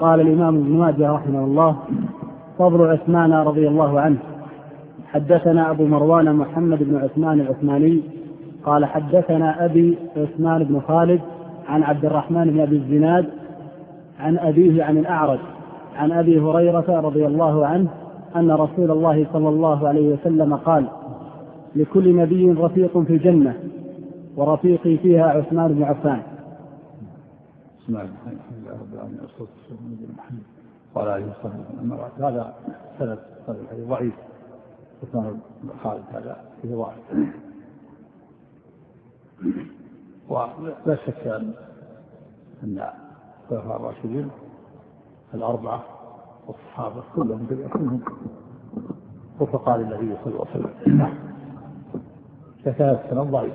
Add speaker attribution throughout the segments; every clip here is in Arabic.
Speaker 1: قال الإمام ابن ماجه رحمه الله: فضل عثمان رضي الله عنه. حدثنا أبو مروان محمد بن عثمان العثماني قال حدثنا أبي عثمان بن خالد عن عبد الرحمن بن أبي الزناد عن أبيه عن الأعرج عن أبي هريرة رضي الله عنه أن رسول الله صلى الله عليه وسلم قال: لكل نبي رفيق في الجنة ورفيقي فيها عثمان بن عفان.
Speaker 2: بسم الله الرحمن الرحيم. قال عليه الصلاة والسلام: هذا سند الحديث ضعيف. عثمان بن خالد هذا فيه ضعف، ولا شك أن الخلفاء الراشدين الأربعة والصحابة كلهم رفقاء للنبي صلى الله عليه وسلم، فكان السند ضعيف.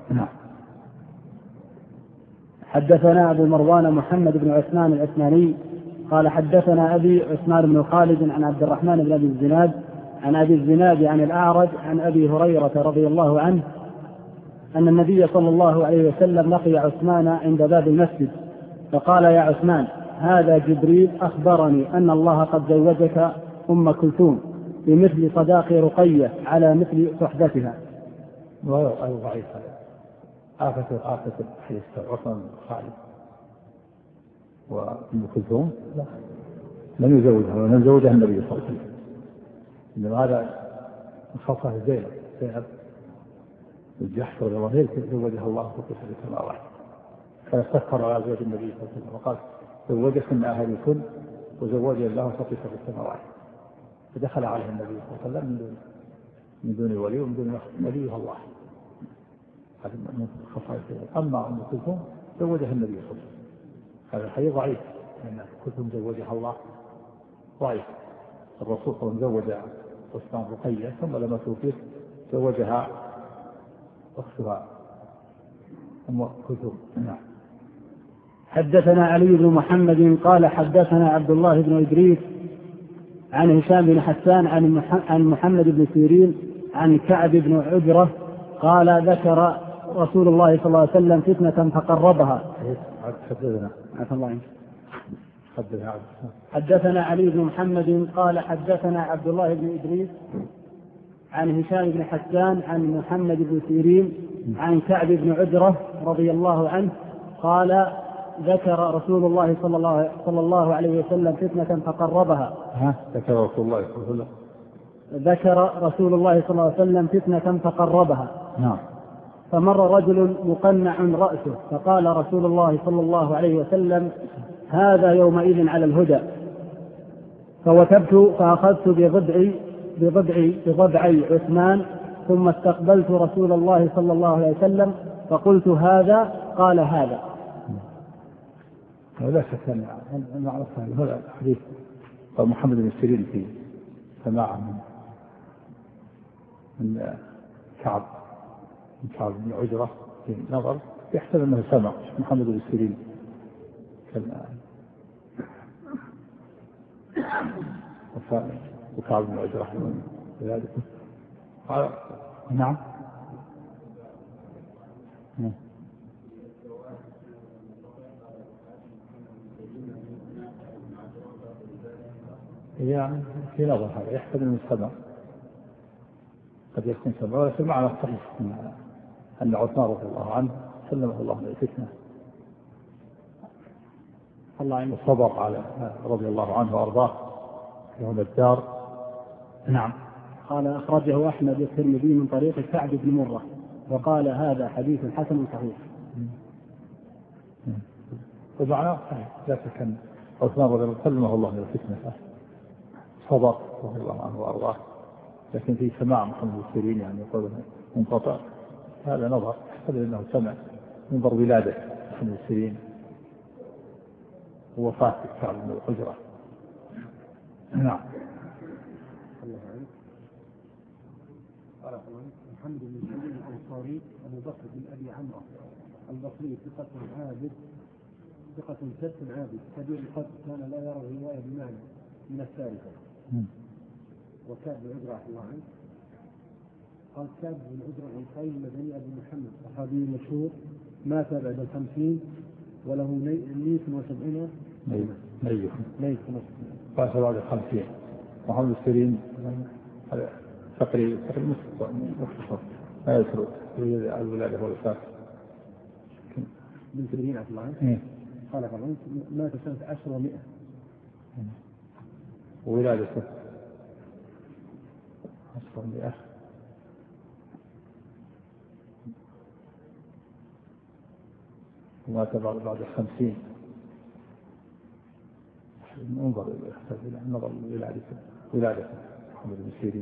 Speaker 1: حدثنا أبو مروان محمد بن عثمان العثماني قال حدثنا أبي عثمان بن خالد عن عبد الرحمن بن أبي الزناد عن أبي الزناد عن الأعرج عن أبي هريرة رضي الله عنه أن النبي صلى الله عليه وسلم لقي عثمان عند باب المسجد فقال: يا عثمان، هذا جبريل أخبرني أن الله قد زوجك أم كلثوم بمثل صداق رقية على مثل صحبتها.
Speaker 2: وهو ضعيف. آفة الحديث عثمان بن خالد وأم كلثوم لم يزوجها ولم يزوجها النبي صلى الله عليه وسلم، إنما هذا خاصة زينب الجحش رضي الله عنه زوجها الله في السماوات، فاستكثر على زوج النبي صلى الله عليه وسلم وقال: زوجكن أهلكن وزوج الله فقط في السماوات، فدخل عليه النبي صلى الله عليه وسلم من دون ولي ومن دون وليها الله. هذا من خصائص. أما أم كلثوم زوجها النبي صلى الله عليه وسلم، هذا الحديث ضعيف، لأن كلثوم زوجها الله ضعيف. الرسول صلى الله عليه وسلم زوج عثمان رقية، ثم لما توفيت زوجها أختها أم كلثوم.
Speaker 1: حدثنا علي بن محمد قال حدثنا عبد الله بن إدريس عن هشام بن حسان عن محمد بن سيرين عن كعب بن عجرة قال: ذكر رسول الله صلى الله عليه وسلم فتنة فقربها. حدثنا علي بن محمد قال حدثنا عبد الله بن إدريس عن هشام بن حسان عن محمد بن سيرين عن كعب بن عجرة رضي الله عنه قال: ذكر رسول الله صلى الله عليه وسلم فتنة فقربها.
Speaker 2: ذكر
Speaker 1: رسول الله صلى الله عليه وسلم فتنة فقربها. فمر رجل مقنع رأسه فقال رسول الله صلى الله عليه وسلم: هذا يومئذ على الهدى. فوثبت فأخذت بضبعي عثمان ثم استقبلت رسول الله صلى الله عليه وسلم فقلت: هذا؟ قال: هذا.
Speaker 2: لا شك أن هذا الحديث محمد بن سيرين في سماع من كعب بن عجرة في نظر يحتمل أنه سمع محمد بن سيرين وكعب بن عجرة ذلك. نعم. يعني في نظر هذا يحتمل من السمع، قد يكون سمع، ولكن معنى الصحيح أن عثمان رضي الله عنه سلمه الله من الفتنة وصبر على رضي الله عنه وأرضاه يوم الدار.
Speaker 1: نعم. قال: أخرجه أحمد الترمذي من طريق كعب بن مرة وقال: هذا حديث حسن صحيح.
Speaker 2: ومعناه صحيح، لكن كان عثمان رضي الله عنه سلمه الله من الفتنة صبر رضي الله عنه وأرضاه، لكن في سماع محمد بن سيرين يعني يقول منقطع، هذا نظر يحتمل أنه سمع منظر ولادة محمد بن سيرين ووفاة كعب بن عجرة. نعم.
Speaker 1: محمد بن سيرين الأنصاري أبو بكر بن أبي عمرو البصري ثقة ثبت عابد كبير القدر كان لا يرى الرواية بمعنى من الثالثة. وكعب بن عجرة الله عنه قال: كعب بن عجرة الأنصاري المدني أبو محمد صحابي مشهور مات بعد 50 وله 170
Speaker 2: أيوه
Speaker 1: ليس
Speaker 2: بعد 50. محمد السيرين تقريبا مختصر ما يذكر الولادة والوفاة.
Speaker 1: ابن سيرين عبد الله قال مات سنة 10 و100
Speaker 2: وولادته 10 و100 ومات بعد 50. انظر يحتاج إلى النظر ولادته محمد بن سيرين،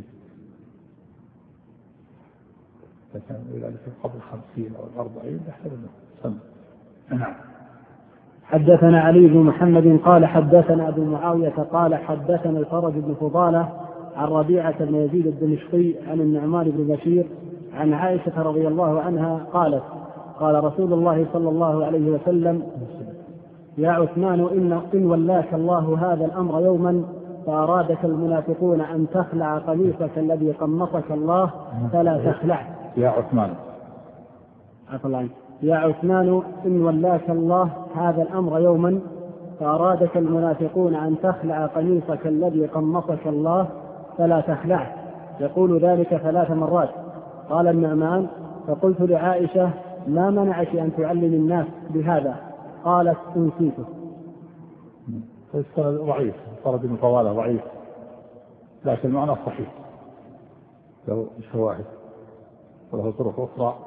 Speaker 2: لكن ولادته قبل 50 أو 40 يحتاج إلى سنة. نعم.
Speaker 1: حدثنا علي بن محمد قال حدثنا أبو معاوية قال حدثنا الفرج بن فضالة عن ربيعة بن يزيد الدمشقي عن النعمان بن بشير عن عائشة رضي الله عنها قالت قال رسول الله صلى الله عليه وسلم يا عثمان إن ولاك الله هذا الأمر يوما فأرادك المنافقون أن تخلع قميصك الذي قمصك الله فلا تخلعه.
Speaker 2: يا عثمان
Speaker 1: يا عثمان إن ولاك الله هذا الأمر يوما فأرادك المنافقون أن تخلع قميصك الذي قمصك الله فلا تخلعه، يقول ذلك 3 مرات. قال النعمان فقلت لعائشة ما منعك أن تعلم الناس بهذا؟ قالت أنسيته.
Speaker 2: السند ضعيف، فرد بن طوالة ضعيف، لكن المعنى صحيح له شواهد وله طرق أخرى،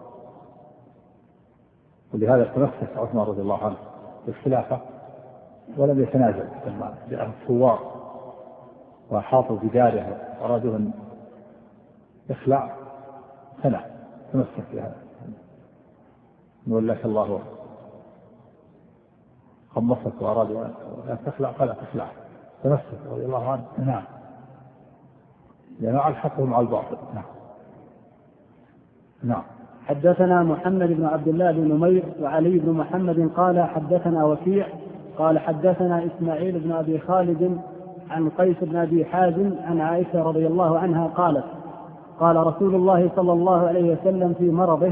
Speaker 2: ولهذا تمسك عثمان رضي الله عنه بالخلافة ولم يتنازل لما جاءه الثوار وحاطوا بداره وأرادوا أن يخلع خلع، تمسك بهذا ولاك الله قمصك وأرادوا أن تخلع فلا تخلع، تمسك رضي الله عنه. نعم، لأن على الحق ومع الباطل. نعم.
Speaker 1: حدثنا محمد بن عبد الله بن نمير وعلي بن محمد قال حدثنا وكيع قال حدثنا إسماعيل بن أبي خالد عن قيس بن أبي حازم عن عائشة رضي الله عنها قالت قال رسول الله صلى الله عليه وسلم في مرضه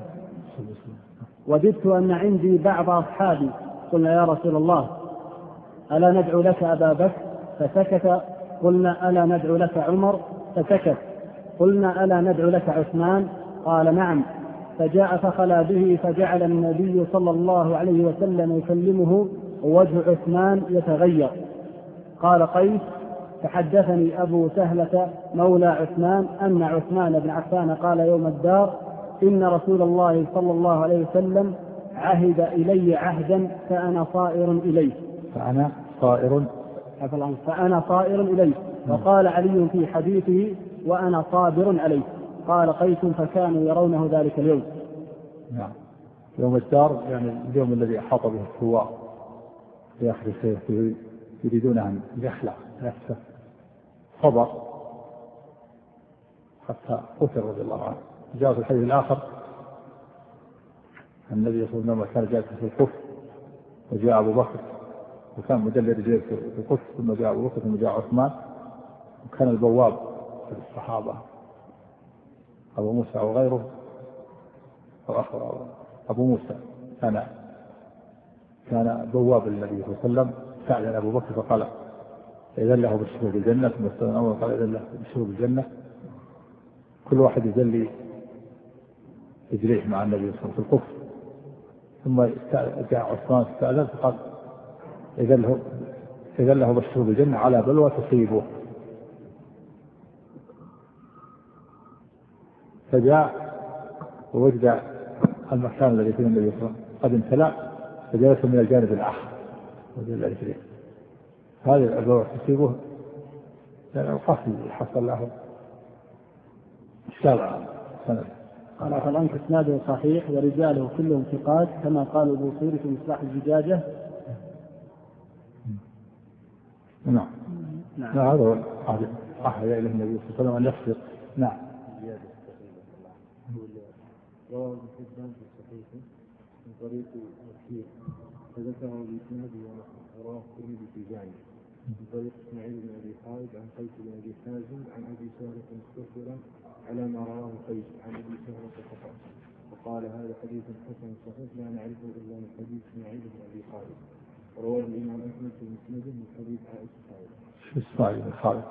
Speaker 1: وددت أن عندي بعض أصحابي، قلنا يا رسول الله ألا ندعو لك أبا بكر؟ فسكت. قلنا ألا ندعو لك عمر؟ فسكت. قلنا ألا ندعو لك عثمان؟ قال نعم. فجاء فخلا به فجعل النبي صلى الله عليه وسلم يكلمه ووجه عثمان يتغير. قال قيس فحدثني أبو سهلة مولى عثمان أن عثمان بن عفان قال يوم الدار إن رسول الله صلى الله عليه وسلم عهد إلي عهدا فأنا صائر إليه. فأنا صائر إليه. وقال علي في حديثه وأنا صابر عليه. قال قيس فكانوا يرونه ذلك اليوم.
Speaker 2: نعم. يوم الدار يعني اليوم الذي أحاط به الثوار في آخر السيف يريدون أن يخلع نفسه، صبر حتى قتل رضي الله عنه. جاء في الحديث الآخر النبي صلى الله عليه وسلم كان جالسا في القف وجاء أبو بكر وكان مدلل رجليه في القف، ثم جاء أبو بكر ثم جاء عثمان، وكان البواب في الصحابة أبو موسى وغيره أو آخر أبو موسى كان بواب النبي صلى الله عليه وسلم، سأل أبو بكر فقال إذن له بالشهور بالجنة، ثم استأذن عمر قال إذن له بالشهور بالجنة. كل واحد يجلي يجريه مع النبي صلى الله عليه وسلم في القف، ثم جاء عثمان استأذن فقال إذن له بالشهور بالجنة على بلوى تصيبه. فجاء ووجد المكان الذي فيه النبي صلى الله عليه وسلم قد امتلأ، فجلس من الجانب الآخر وجل الأجرين. هذه البلوى تصيبه لأن القصد حصل له الشارع سنة.
Speaker 1: قال فالآن إسناده صحيح ورجاله كلهم ثقات كما قال البوصيري في مصباح الزجاجة.
Speaker 2: نعم. هذا هو أحد إليه النبي صلى الله عليه وسلم أن يصدق. نعم.
Speaker 3: رواه ابن حبان في صحيحه من طريق وكيع فذكره بإسناده ورواه الترمذي في جامعه من طريق اسماعيل بن ابي خالد عن قيس بن ابي حازم عن ابي سهلة مختصرا على ما رواه قيس عن ابي سهلة فقط، وقال هذا حديث حسن صحيح لا نعرفه الا من حديث اسماعيل بن ابي خالد. رواه الإمام أحمد في مسنده من حديث عائشة.
Speaker 2: شو الصاعد بن خالد؟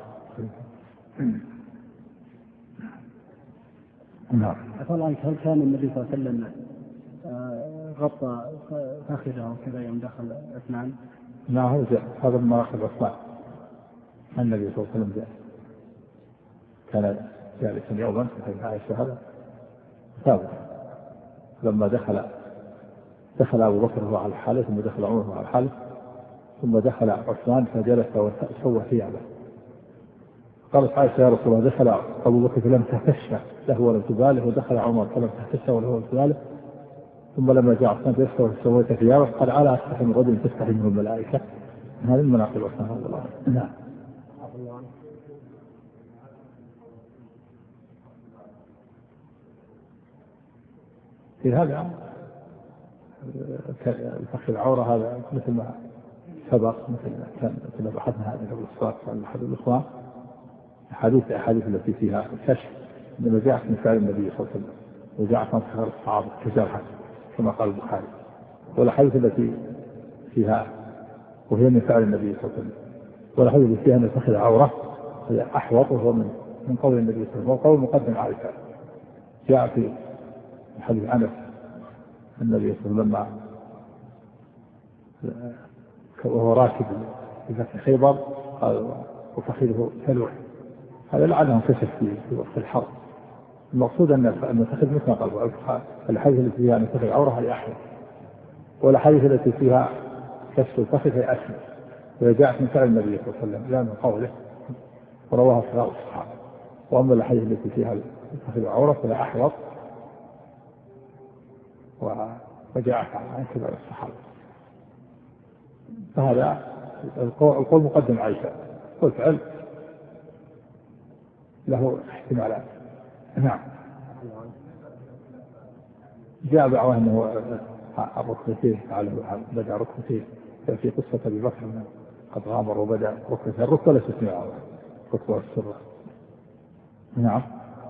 Speaker 2: نعم.
Speaker 1: عفوا الله عنك، هل كان النبي صلى الله عليه وسلم غطى فخذه كذا يوم دخل عثمان؟
Speaker 2: نعم، هذا ما أخذ عثمان. النبي صلى الله عليه وسلم كان جالسا يوما في حديث عائشة هذا ثابت، لما دخل أبو بكر وهو على حاله، ثم دخل عمر وهو على حاله، ثم دخل عثمان فجلس وسوى ثيابه. قالت عائشة يا رسول الله دخل أبو بكر فلم تهتش له ولم تباله، ودخل عمر فلم تهتش له ولم تباله، ثم لما جاء عثمان فيستوى سويت ثيابه قال ألا أستحي من رجل تستحي منه الملائكة. هذه المناقب عثمان رضي الله عنه. نعم. في هذا الفخ العورة هذا مثل ما سبق، مثل بحثنا هذا قبل الصلاة عن أحد الإخوان، الأحاديث التي فيها كشف لما جاءت من فعل النبي صلى الله عليه وسلم وجاءت عن صغار الصحابة كجرحا كما قال البخاري، والأحاديث التي فيها وهي من فعل النبي صلى الله عليه وسلم، والأحاديث التي فيها أن الفخ العورة هي أحوط، وهو من قول النبي صلى الله عليه وسلم، وقول مقدم على الفعل. جاء في حديث أنس النبي صلى الله عليه وسلم وهو راكب في فتح خيبر قال وفخذه ثلوح، هذا لعلهم كشف في وقت الحرب. المقصود أن الفخذ مثل ما قال الحديث التي فيها أن الفخذ العورة هي أحوط، والحديث التي فيها كشف الفخذ هي أسهل، وجاءت من فعل النبي صلى الله عليه وسلم لا من قوله ورواها صغار الصحابة. وأما الحديث التي فيها الفخذ العورة فهي أحوط وجاءت عن كبار الصحابة. فهذا القول مقدم عائشة، والفعل له احتمالات. نعم. جاء بعض أنه الركبتين بدأ ركبتين في قصة أبي بكر قد غامر وبدأ ركبتين، الركبة ليست من العورة، الركبة والسرة. نعم.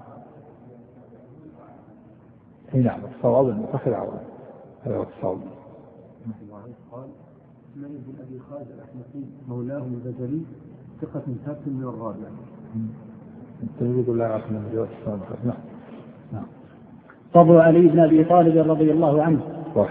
Speaker 2: نعم، الصواب أن الفخذ العورة هذا هو الصواب.
Speaker 3: قال اسماعيل بن أبي خالد الأحمسي مولاه البجلي ثقة ثابت من الرابع.
Speaker 2: يقول لا أعرف من جواب الصواب. نعم.
Speaker 1: فضل علي بن أبي طالب رضي الله عنه.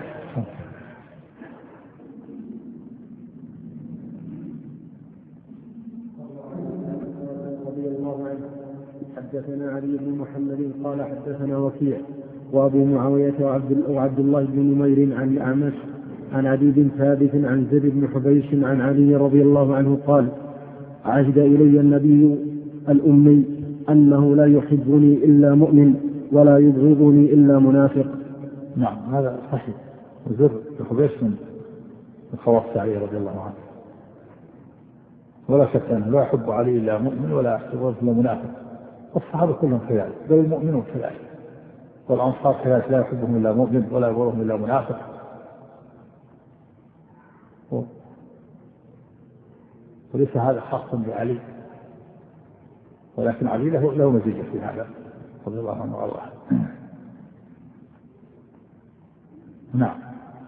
Speaker 3: رضي الله عنه حدثنا علي بن محمد قال حدثنا وكيع وأبو معاوية وعبد الله بن نمير عن الأعمش عن عدي بن ثابت عن زيد بن حبيش عن علي رضي الله عنه قال عهد إلي النبي الأمي أنه لا يحبني إلا مؤمن ولا يبغضني إلا منافق.
Speaker 2: نعم، هذا صحيح. زيد بن حبيش من خواص علي رضي الله عنه، ولا شك أنه لا يحب علي إلا مؤمن ولا يبغض إلا منافق، والصحابة كلهم كذلك، بل المؤمنون كذلك، والأنصار كذلك لا يحبهم إلا مؤمن ولا يبغضهم إلا منافق. وليس هذا خاصا بعلي، ولكن علي له مزية في هذا رضي الله عنه وارضاه. نعم.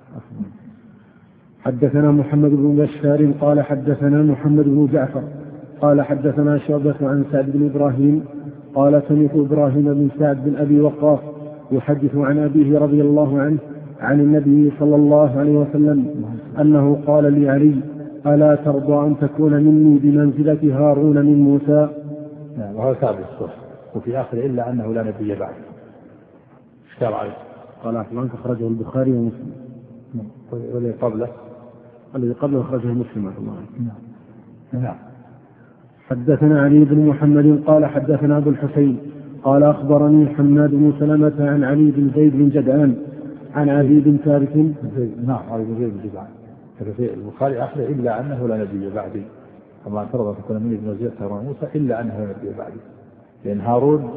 Speaker 3: حدثنا محمد بن بشار قال حدثنا محمد بن جعفر قال حدثنا شعبة عن سعد بن إبراهيم قال سمعت إبراهيم بن سعد بن أبي وقاص يحدث عن أبيه رضي الله عنه عن النبي صلى الله عليه وسلم أنه قال لعلي ألا ترضى أن تكون مني بمنزلة هارون من موسى.
Speaker 2: نعم، وهذا ثابت الصح. وفي آخر إلا أنه لا نبي بعد. اشتغل عليه.
Speaker 3: قال أحمد أخرجه البخاري ومسلم.
Speaker 2: والذي قبله
Speaker 3: أخرجه مسلم.
Speaker 2: نعم.
Speaker 3: حدثنا علي بن محمد قال حدثنا أبو الحسين قال أخبرني حماد بن سلمة عن علي بن زيد بن جدعان عن عدي بن ثابت.
Speaker 2: نعم، علي بن زيد بن جدعان. في البخاري آخر إلا أنه لا نبي بعدي، كما اعترض في كل من وزير هارون موسى إلا أنه لا نبي بعدي، لأن هارون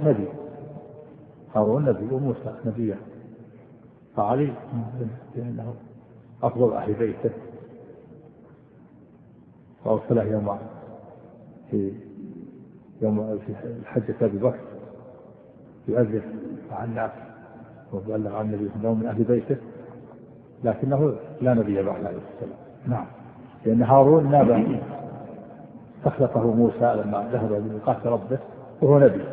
Speaker 2: نبي وموسى نبيا، فعلي لأنه أفضل أهل بيته، وأرسله يوم في الحجة أبي بكر يؤذن عن الناس وبلغ عن النبي من بيته، لكنه لا نبي بعد عليه السلام. نعم. لأن هارون نابه استخلفه موسى لما ذهب لميقات ربه وهو نبي،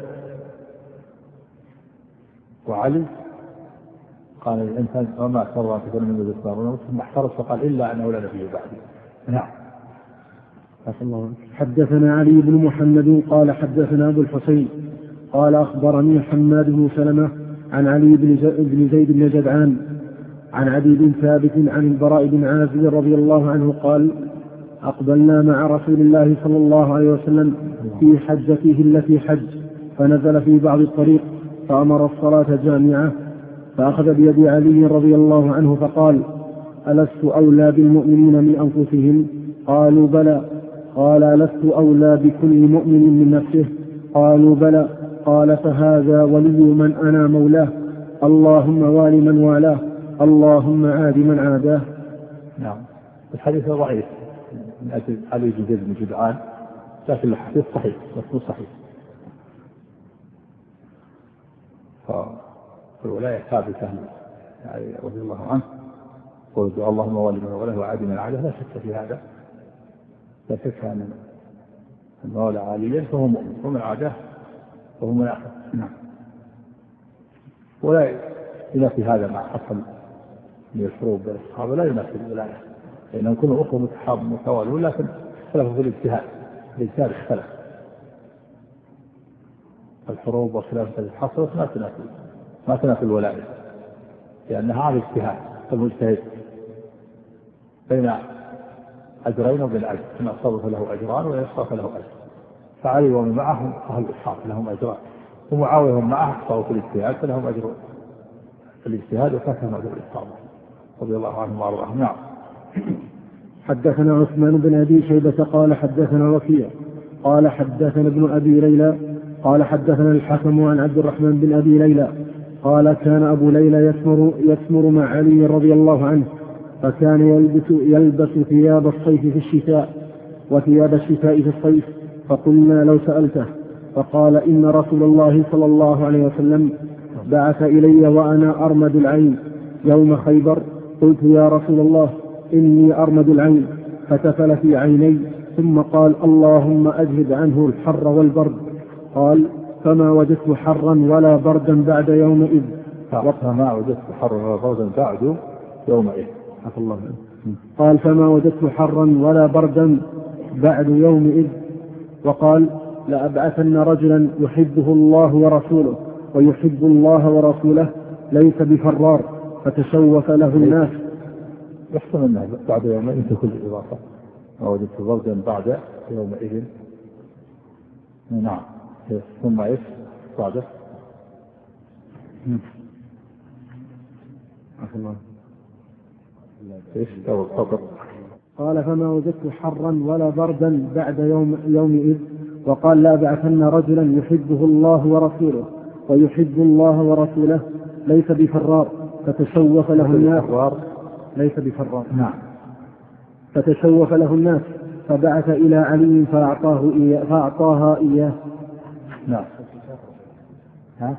Speaker 2: وعلي قال الإنسان وما أكثر أن تكون من ذي هارون ثم احترس وقال إلا أنه لا نبي بعدي. نعم.
Speaker 4: حدثنا علي بن محمد قال حدثنا أبو الحسين قال أخبرني حماد بن سلمة عن علي بن زيد بن جدعان عن عدي بن ثابت عن البراء بن عازب رضي الله عنه قال أقبلنا مع رسول الله صلى الله عليه وسلم في حجته التي حج، فنزل في بعض الطريق فأمر الصلاة جامعة، فأخذ بيد علي رضي الله عنه فقال ألست أولى بالمؤمنين من أنفسهم؟ قالوا بلى. قال ألست أولى بكل مؤمن من نفسه؟ قالوا بلى. قال فهذا ولي من أنا مولاه، اللهم وال من والاه، اللهم عاد من عاداه.
Speaker 2: نعم. الحديث ضعيف من أجل علي بن زيد بن جدعان، لكن الحديث صحيح مفهوم صحيح. فالولاية ثابتة يعني رضي الله عنه، ويقول اللهم وال من والاه وعاد من عاداه، لا شك في هذا، لا شك أن المولى عليا فهو مؤمن ومن عاداه وهو منافق. نعم. ولا ينافي هذا مع حصل من الحروب بين الصحابة، لا ينافي الولاية، لأنهم كلهم أخوة متوالون، لكن اختلفوا في الاجتهاد اختلف. الحروب والخلاف التي حصلت ما تنافي الولاية، لأنها على الاجتهاد، فالمجتهد بين أجرين وبين أجر، إن أصاب فله أجران وإن أخطأ فله أجر. فعلي ومن معهم أهل الإصحاب لهم أجران، ومعاوية هم معه أخطأوا في الاجتهاد فلهم أجر في الاجتهاد وفاتهم أجر الإصابة رضي الله عنهم وأرضاهم. نعم.
Speaker 4: حدثنا عثمان بن أبي شيبة قال حدثنا وكيع قال حدثنا ابن أبي ليلى قال حدثنا الحكم عن عبد الرحمن بن أبي ليلى قال كان أبو ليلى يسمر مع علي رضي الله عنه، فكان يلبس ثياب الصيف في الشتاء وثياب الشتاء في الصيف، فقلنا لو سألته، فقال إن رسول الله صلى الله عليه وسلم بعث إلي وأنا أرمد العين يوم خيبر، قلت يا رسول الله إني أرمد العين، فتفل في عيني ثم قال اللهم أجهد عنه الحر والبرد. قال فما وجدت حرا ولا بردا بعد يومئذ.
Speaker 2: فما وجدت حرا ولا بردا بعد يومئذ.
Speaker 4: قال فما وجدت حرا ولا بردا بعد يومئذ. وقال لأبعثن رجلا يحبه الله ورسوله ويحب الله ورسوله ليس بفرار، فتشوف له الناس.
Speaker 2: يحسن أنه بعد يومئذ تكون الإضافة، ما وجدت بردا بعد يومئذ. نعم. ثم إيش بعده؟ إيش الصبر.
Speaker 4: قال فما وجدت حرا ولا بردا بعد يومئذ. وقال لا بعثن رجلا يحبه الله ورسوله ويحب الله ورسوله ليس بفرار، فتشوف له الناس. ليس بفرار.
Speaker 2: نعم.
Speaker 4: فتشوف له الناس فبعث إلى علي فأعطاها إياه.
Speaker 2: نعم. ها؟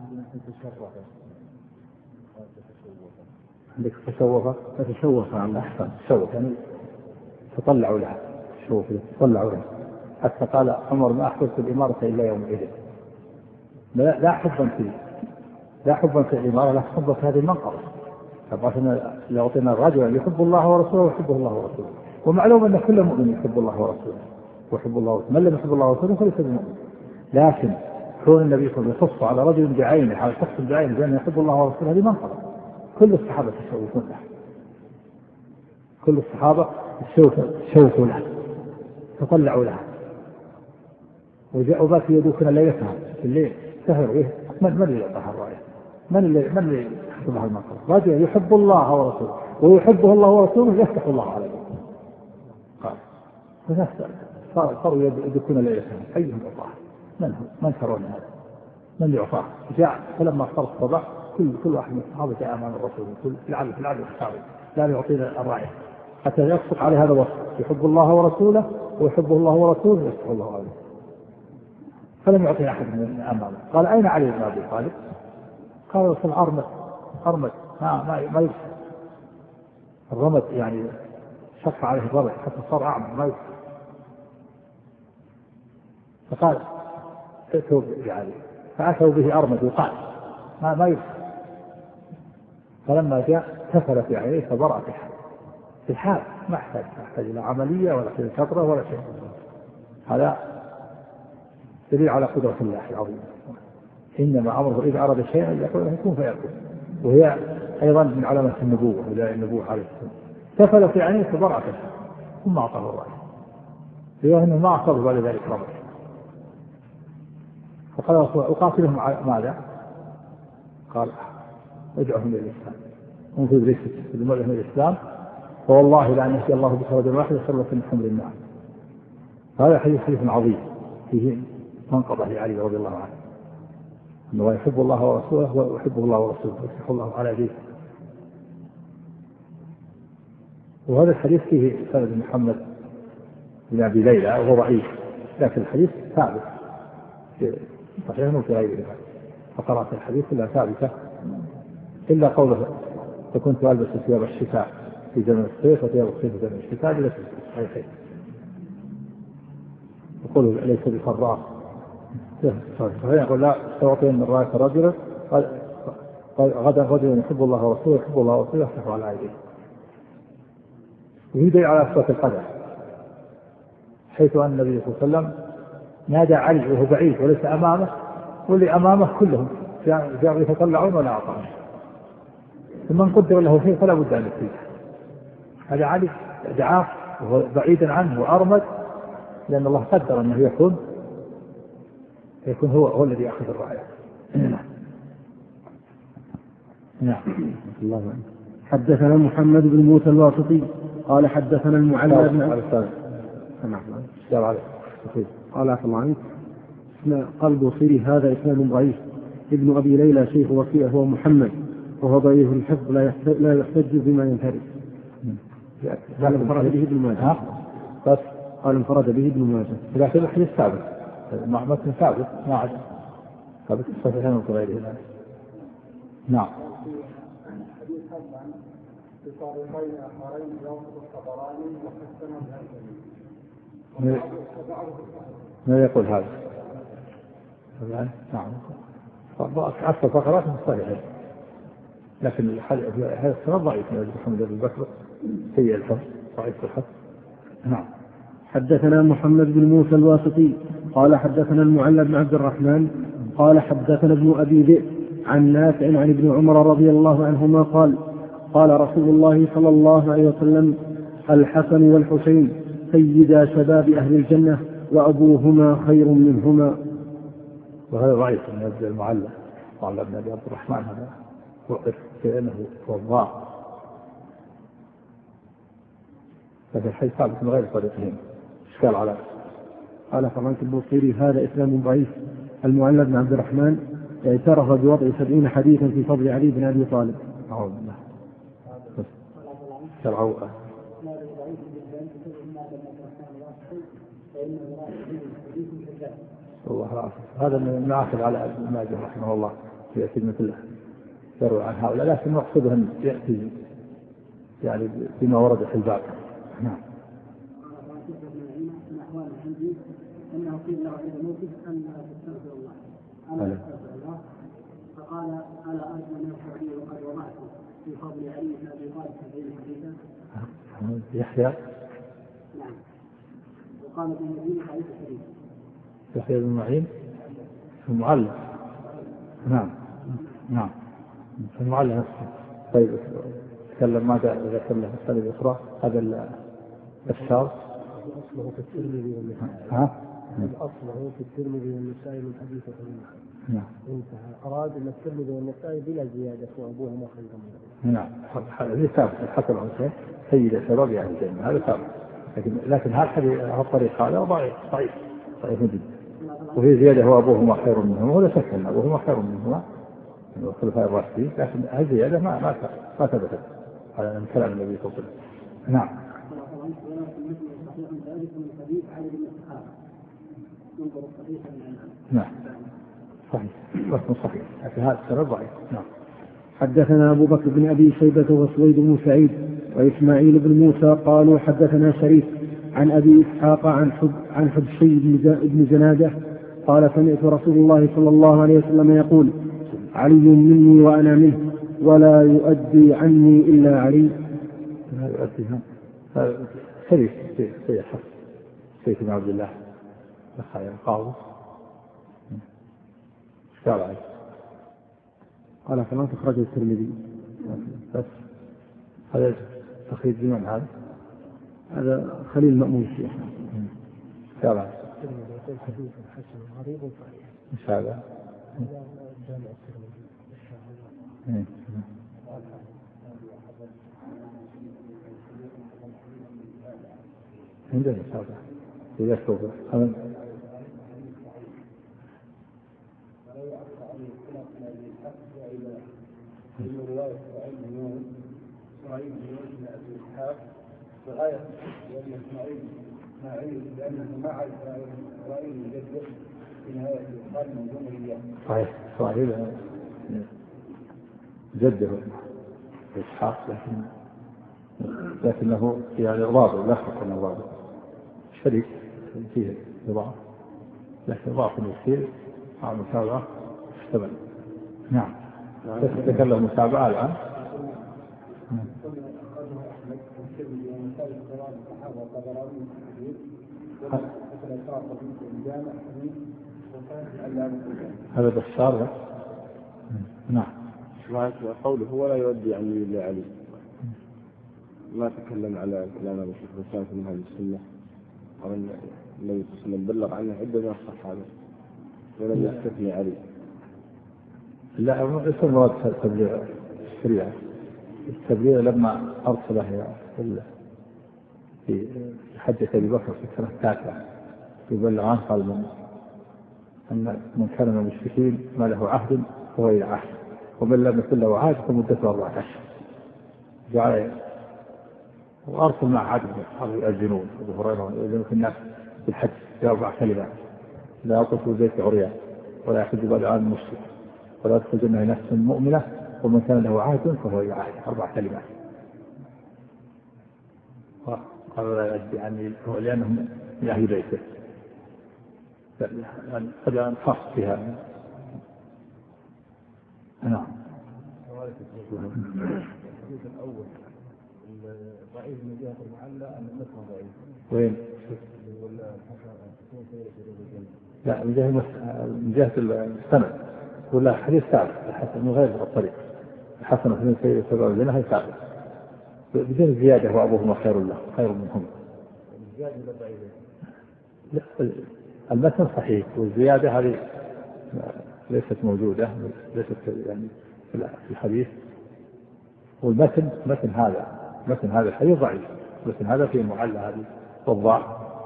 Speaker 2: عندك فتشوف عن أحسن تشوف يعني تطلعوا لها، تطلعوا لها، حتى قال عمر ما أحببت الإمارة إلا يومئذ. لا حبا في الإمارة، لا حبا في هذه المنقبة. فبعثنا لأعطينا الرجل يحب الله ورسوله ويحبه الله ورسوله، ومعلوم أن كل مؤمن يحب الله ورسوله ويحب الله ورسوله، من لم يحب الله ورسوله فليس بمؤمن. لكن كون النبي صلى الله عليه وسلم يخص على رجل بعينه، على شخص بعينه بأنه يحب الله ورسوله، هذه منقبة. كل الصحابة تشوفون له، كل الصحابة تشوفوا له، تطلعوا له، وجاءوا بات يدوكنا ليلتها في الليل سهروا. من اللي يعطاها الراية؟ من اللي يحسبها المنقبة؟ رجل يحب الله ورسوله ويحبه الله ورسوله يفتح الله عليه. قال صاروا يدوكنا ليلتها، أيهم يعطاها؟ من ترون هذا؟ من يعطاه؟ جاء فلما صار الصباح كل واحد من الصحابة جاء أمام الرسول، في العدد الصحابي لا يعطينا الراية حتى يصدق عليه هذا الوصف، يحب الله ورسوله ويحبه الله ورسوله يفتح الله عليه. فلم يعطي أحد من أمامه. قال أين علي بن أبي طالب؟ قال في الأرمد ما يرسل. الرمد يعني شق عليه الربع حتى صار أعمى ما يبصر. فقال ائتوا يعني فأتوا به أرمد وقال ما يبصر. فلما جاء كفل في عينيه فبرأ في الحال ما يحتاج إلى عملية ولا إلى كبرة ولا شيء. هذا دليل على قدرة الله العظيمة. إنما أمره إذا أراد شيئا يقول له كن فيكون، وهي أيضا من علامة النبوة ودلائل النبوة عليه السلام. كفل في عينيه فبرأ في الحال ثم أعطاه الرأي، لأنه إنه ما أعطاه بعد ذلك رمز. فقال أقاتلهم ماذا؟ قال ادعوهم إلى الإسلام انفذ ريسك لمدهم إلى الإسلام فوالله لأن يهدي الله بك رجلا واحدا خير لك من حمر النعم. هذا حديث عظيم فيه منقبة لعلي رضي الله عنه أنه يحب الله ورسوله ويحبه الله ورسوله ويفتح الله على يديه. وهذا الحديث فيه سند محمد بن أبي ليلى وهو ضعيف، لكن الحديث ثابت في صحيح وفي غيره. فقرأت الحديث كلها ثابتة إلا قوله فكنت ألبس ثياب الشتاء في زمن الصيف وثياب الصيف في زمن الشتاء ليس صحيحين. يقول ليس بفراغ يقول لا تعطين الراية رجلا غدا رجل يحب الله ورسوله يحب الله ورسوله يفتح على يديه. ويدعي على صفة القدر حيث أن النبي صلى الله عليه وسلم نادى علي وهو بعيد وليس أمامه واللي أمامه كلهم جاءوا يتطلعون ولا أعطاهم، ثم قدر له شيء فلا بد أن يكفيه. هذا علي دعاه وهو بعيدا عنه وأرمد لأن الله قدر أنه يكون هو الذي يأخذ الراية. نعم. الله.
Speaker 4: حدثنا محمد بن موسى الواسطي قال حدثنا المعلى بن قال عفى الله عنك قال البوصيري هذا إسناد ضعيف. ابن أبي ليلى شيخ وكيع هو محمد وهو ضعيف الحفظ لا يحتج بما ينفرد. قال انفرد به ابن ماجه. قال انفرد به ابن ماجه.
Speaker 2: لكن الحديث ثابت متن ثابت ما عاد ثابت الصحيحين وغيرهما. نعم. ما يقول هذا؟ نعم. 10 فقرات صحيحة، لكن هذا السند ضعيف من محمد بن بكر سيء الحفظ ضعيف الحفظ. نعم.
Speaker 4: حدثنا محمد بن موسى الواسطي قال حدثنا المعلى بن عبد الرحمن قال حدثنا ابن أبي ذئب عن نافع عن ابن عمر رضي الله عنهما قال قال رسول الله صلى الله عليه وسلم الحسن والحسين سيدا شباب أهل الجنة وأبوهما خير منهما.
Speaker 2: وهذا ضعيف من يبدأ المعلى بن أبي عبد الرحمن هذا وقف كأنه وضاع، لكن الحديث ثابت من غير طريقهم اشكال على
Speaker 4: قال فرنك البوصيري هذا إسلام ضعيف. المعلى بن عبد الرحمن اعترف بوضع 70 حديثا في فضل علي بن أبي طالب.
Speaker 2: أعوذ بالله. شرعوه الله العافية. هذا من ناخذ على ابن ماجه رحمه الله في خدمة الله يروي عن هؤلاء، لكن مقصوده أن يأتي يعني بما ورد في الباب. نعم.
Speaker 1: أنه قيل له عند الموقف أن تستغفر الله أنا أستغفر الله فقال ألا أرجو أن يغفر لي وقد وضعت في فضل علي بن أبي طالب 70 حديثا.
Speaker 2: يحيى
Speaker 1: نعم. وقال ابن معين حديث حديث
Speaker 2: يحيى بن معين المعلم. نعم المعلم نفسه. طيب تكلم ماذا إذا كلم السنة الأخرى هذا الشاذ
Speaker 3: أصله في الترمذي والنسائي. الأصل في الترمذي والنسائي من حديث
Speaker 2: نعم.
Speaker 3: انتهى. أراد أن الترمذي والنسائي بلا زيادة وأبوها ما خير منه.
Speaker 2: نعم. هذا ثابت الحسن والحسين سيد شباب يعني الجنة هذا ثابت، لكن هذا الطريق هذا ضعيف جدا. وفي زيادة هو أبوهما خير منهما ولا شك أن أبوهما خير منهما الخلفاء الراشدين، لكن هذه زيادة ما ثبتت على من كلام النبي صلى الله عليه وسلم. نعم. نعم صحيح بس صحيح لكن هذا السند ضعيف. نعم.
Speaker 4: حدثنا أبو بكر بن أبي شيبة وسويد بن سعيد وإسماعيل بن موسى قالوا حدثنا شريك عن أبي إسحاق عن حبشي بن زنادة قال سمعت رسول الله صلى الله عليه وسلم يقول علي مني وأنا منه ولا يؤدي عني إلا علي.
Speaker 2: شريك بن عبد الله قاضي
Speaker 4: قال فلان تخرج الترمذي.
Speaker 2: بس هذا تخريج من
Speaker 4: هذا خليل مأمون الشيخ.
Speaker 2: شرع
Speaker 3: يقول حديث حسن غريب صحيح
Speaker 2: إن شاء الله.
Speaker 3: جامع الترمذي إن شاء الله.
Speaker 2: عندنا إن شاء الله إذا شوفه
Speaker 3: من رواية إسماعيل بن أبي إسحاق بغاية لأن إسماعيل لأنه مع إسرائيل يجد في نهاية الإسحاق من دون إياه.
Speaker 2: صحيح إسرائيل جده إسحاق لكنه يعني رابع لا فرق بين الرابع شريك فيه إضافة لكن إضافة يصير مع المتابعة اشتمل. نعم تتكلم متابعة الآن. هذا بشار. نعم
Speaker 3: قوله ولا يؤدي عني إلا علي ما تكلم على كلام أبو شيخ من هذه السنة أو أن النبي صلى الله عليه وسلم بلغ عنه عدة من الصحابة ولم يستثني علي.
Speaker 2: لا اسم مراد تبليغ الشريعة. التبليغ لما أرسله في حجة أبي بكر في السنة التاسعة يبلغ عنه قال من كان من المشركين ما له عهد فهو إلى عهد ومن لم يكن له عهد فمدته 4 أشهر. جعل وأرسل مع عهد الجنود أبو هريرة يؤذن في الناس بالحج ب4 كلمات لا يطوف زيت عريان ولا يحج بعد عام المشرك ولا تخرجن نفس مؤمنة ومن كان له عهد فهو إلى عهد 4 كلمات. قال لا يؤدي عني لأنهم من أهل بيته هذا خاص بها. نعم.
Speaker 3: الحديث الأول ضعيف من جهة المعلى أن المتن ضعيف.
Speaker 2: وين؟ لا من جهة السند ولا حديث ثابت الحسن من غير الطريق الحسن بن سيد سبع الجنة هي ثابت بدون زيادة وأبوهما خير له خير منهم.
Speaker 3: الزيادة ضعيفة.
Speaker 2: المتن صحيح والزيادة هذه ليست موجودة ليست يعني في الحديث. والمتن متن هذا الحديث ضعيف متن هذا فيه معلى هذه والضعف.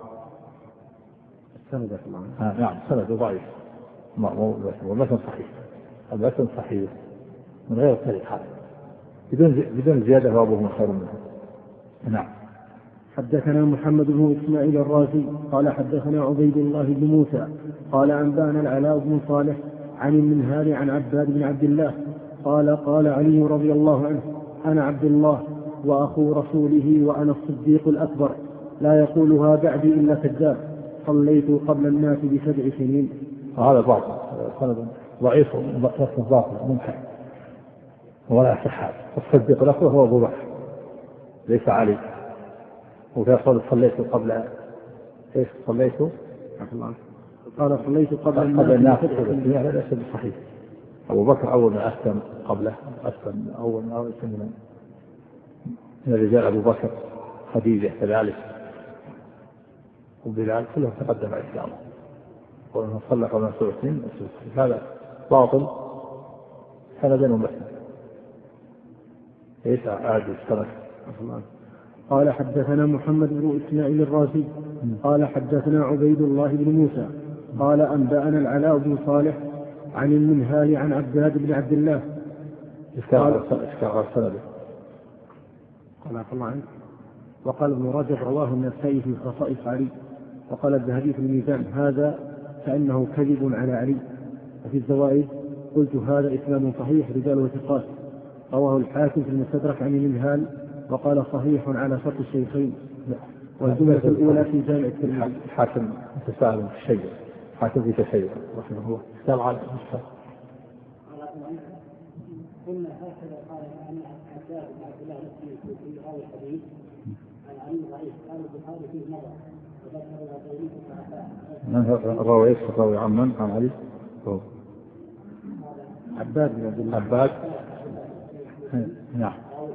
Speaker 4: السند
Speaker 2: نعم سند ضعيف والمتن صحيح. المتن صحيح من غير الطريق هذا بدون زيادة وأبوهما خير منهم. نعم.
Speaker 4: حدثنا محمد بن إسماعيل الرازي قال حدثنا عبيد الله بن موسى قال أنبأنا العلاء بن صالح عن المنهال عن عباد بن عبد الله قال علي رضي الله عنه أنا عبد الله وأخو رسوله وأنا الصديق الأكبر لا يقولها بعدي إلا كذاب صليت قبل الناس ب7 سنين.
Speaker 2: هذا باطل سند ضعيف باطل منحل ولا صحة. الصديق الأكبر هو أبو بكر ليس علي. ويقول صليت قبل ايش صليت
Speaker 4: قال صليت قبل
Speaker 2: الناس هذا ليس صحيح. أبو بكر أول من أسلم قبله أسلم أول من أسلم من الرجال أبو بكر خديجة كذلك وبلال كلهم تقدم إسلامه ومن صلى قبل 7 سنين هذا باطل سندا ومسند ليس عادي السند.
Speaker 4: قال حدثنا محمد بن إسماعيل الرازي قال حدثنا عبيد الله بن موسى قال أنبأنا العلاء بن صالح عن المنهال عن عباد بن عبد الله وقال ابن رجب رواه النسائي في خصائص علي وقال الذهبي في الميزان هذا فإنه كذب على علي. وفي الزوائد قلت هذا إسناد صحيح رجاله ثقات رواه الحاكم في المستدرك عن المنهال وقال صحيح على شرط الشيخين. والجملة الأولى في جامع الترمذي.
Speaker 2: الحاكم تساهل في الشيء، حاكم في تشيع رحمه الله سأل على المستوى.
Speaker 1: قلنا هكذا قال أن حداد بن عبد الله نفسه في هذا الحديث عن علي ضعيف قال البخاري فيه نظر وذكر الغيبي
Speaker 2: من الراوي الراوي عن من؟ عن علي
Speaker 4: عباد بن عبد الله.
Speaker 2: عباد نعم.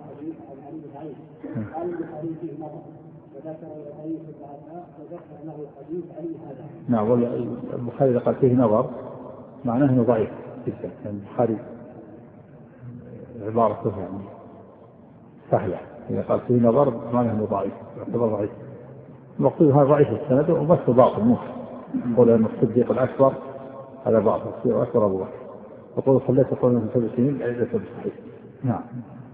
Speaker 1: قال البخاري فيه نظر وذكر الغيبي وذكر له الحديث علي هذا.
Speaker 2: نعم. والبخاري قال فيه نظر معناه انه ضعيف جدا. يعني البخاري عبارته يعني سهلة. إذا قال فيه نظر معناه انه ضعيف، يعتبر ضعيف. المقصود هذا ضعيف السند وبس باطل موسى. يقول ان الصديق الاكبر هذا باطل، الصديق الاكبر ابو بكر. يقول صليت قولا من 7 سنين ليس بالصحيح. نعم.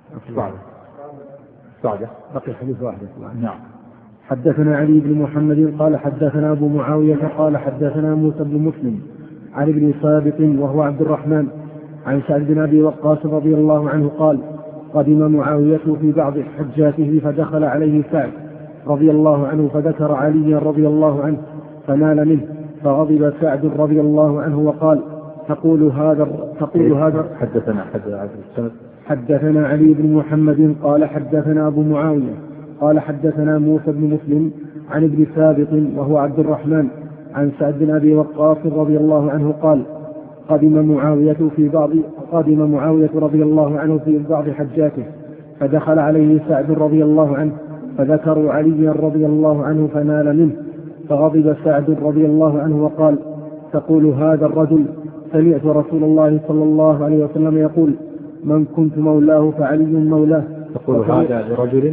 Speaker 2: بعده
Speaker 4: بقي حديث واحد.
Speaker 2: نعم.
Speaker 4: حدثنا علي بن محمد قال حدثنا أبو معاوية قال حدثنا موسى بن مسلم عن ابن سابق وهو عبد الرحمن عن سعد بن أبي وقاص رضي الله عنه قال قدم معاوية في بعض حجاته فدخل عليه سعد رضي الله عنه فذكر علي رضي الله عنه فنال منه فغضب سعد رضي الله عنه وقال تقول هذا حدثنا علي بن محمد قال حدثنا أبو معاوية قال حدثنا موسى بن مسلم عن ابن سابق وهو عبد الرحمن عن سعد بن أبي وقاص رضي الله عنه قال قدم معاوية رضي الله عنه في بعض حجاته فدخل عليه سعد رضي الله عنه فذكروا علي رضي الله عنه فنال منه فغضب سعد رضي الله عنه وقال تقول هذا الرجل سمعت رسول الله صلى الله عليه وسلم يقول من كنت مولاه فعلي مولاه.
Speaker 2: تقول هذا لرجل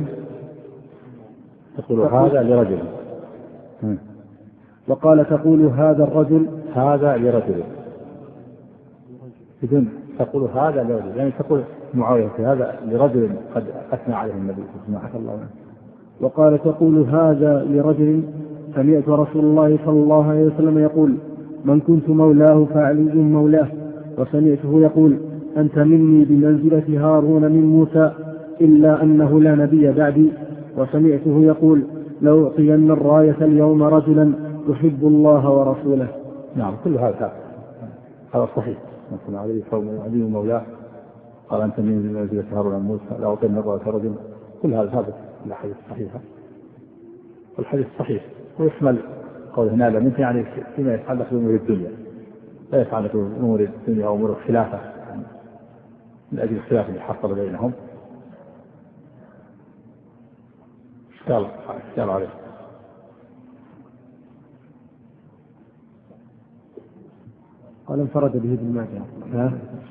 Speaker 4: وقال تقول هذا الرجل
Speaker 2: لرجل بدون تقول هذا لرجل، يعني تقول معاوية هذا لرجل قد أثنى عليه النبي صلى الله عليه وسلم.
Speaker 4: وقال تقول هذا لرجل سمعت رسول الله صلى الله عليه وسلم يقول من كنت مولاه فعلي مولاه. وسمعته يقول أنت مني بمنزلة هارون من موسى إلا أنه لا نبي بعدي. وسمعته يقول لأعطين الراية اليوم رجلا يحب الله ورسوله.
Speaker 2: نعم. كل هذا صحيح. مثلا علي مولاه قال أنت مني بمنزلة هارون من موسى لأعطين الراية رجلا. كل هذا الحديث صحيح. والحديث صحيح ويشمل قوله نال منه يعني فيما يتعلق بأمور الدنيا، لا يتعلق بأمور الدنيا أو أمور الخلافة من أجل الخلاف اللي حصل بينهم. اشتغل عليه.
Speaker 4: قال انفرد به ابن ماجه.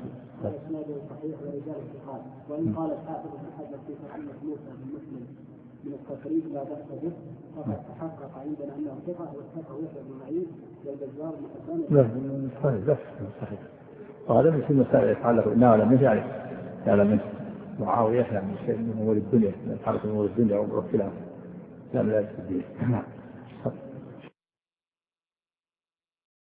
Speaker 1: وإن قال الحافظ بن حجر في ترجمة موسى بن مسلم من التفريد لا بأس به فقد تحقق عندنا أنه ثقة والثقة يحيى بن معين والبزار بن حبان.
Speaker 2: لا صحيح. وهذا من المسائل يتعلق نال منه يعني نال منه معاوية يعني شيء من أمور الدنيا يتعلق بأمور الدنيا وأمور الخلاف لا لا الدين.